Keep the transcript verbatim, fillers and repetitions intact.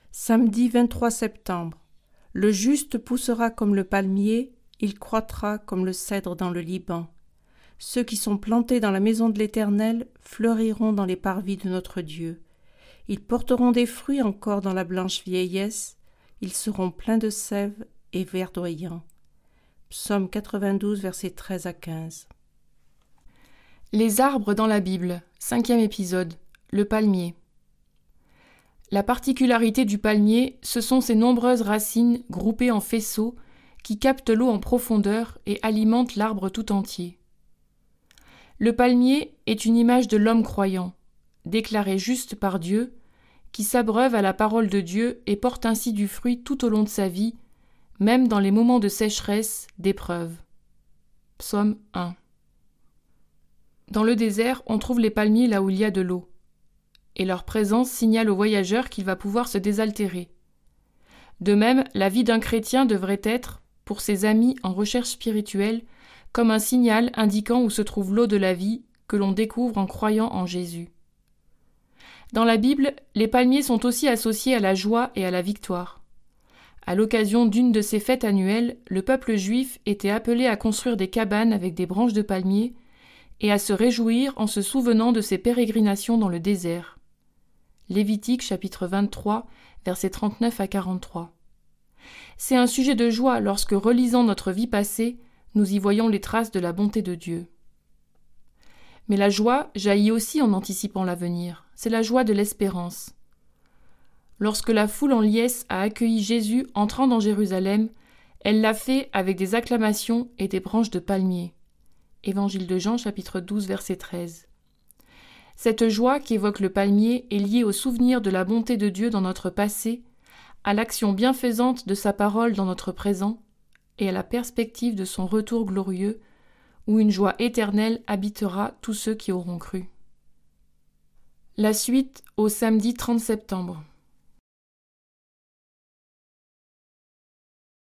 Samedi vingt-trois septembre. Le juste poussera comme le palmier, il croîtra comme le cèdre dans le Liban. Ceux qui sont plantés dans la maison de l'Éternel fleuriront dans les parvis de notre Dieu. Ils porteront des fruits encore dans la blanche vieillesse, ils seront pleins de sève et verdoyants. Psaume quatre-vingt-douze, versets treize à quinze. Les arbres dans la Bible, cinquième épisode, le palmier. La particularité du palmier, ce sont ses nombreuses racines groupées en faisceaux qui captent l'eau en profondeur et alimentent l'arbre tout entier. Le palmier est une image de l'homme croyant, déclaré juste par Dieu, qui s'abreuve à la parole de Dieu et porte ainsi du fruit tout au long de sa vie, même dans les moments de sécheresse, d'épreuve. Psaume un. Dans le désert, on trouve les palmiers là où il y a de l'eau, et leur présence signale au voyageur qu'il va pouvoir se désaltérer. De même, la vie d'un chrétien devrait être, pour ses amis en recherche spirituelle, comme un signal indiquant où se trouve l'eau de la vie que l'on découvre en croyant en Jésus. Dans la Bible, les palmiers sont aussi associés à la joie et à la victoire. À l'occasion d'une de ces fêtes annuelles, le peuple juif était appelé à construire des cabanes avec des branches de palmiers et à se réjouir en se souvenant de ses pérégrinations dans le désert. Lévitique chapitre vingt-trois, versets trente-neuf à quarante-trois. C'est un sujet de joie lorsque, relisant notre vie passée, nous y voyons les traces de la bonté de Dieu. Mais la joie jaillit aussi en anticipant l'avenir. C'est la joie de l'espérance. Lorsque la foule en liesse a accueilli Jésus entrant dans Jérusalem, elle l'a fait avec des acclamations et des branches de palmier. Évangile de Jean, chapitre douze, verset treize. Cette joie qu'évoque le palmier est liée au souvenir de la bonté de Dieu dans notre passé, à l'action bienfaisante de sa parole dans notre présent et à la perspective de son retour glorieux, où une joie éternelle habitera tous ceux qui auront cru. La suite au samedi trente septembre.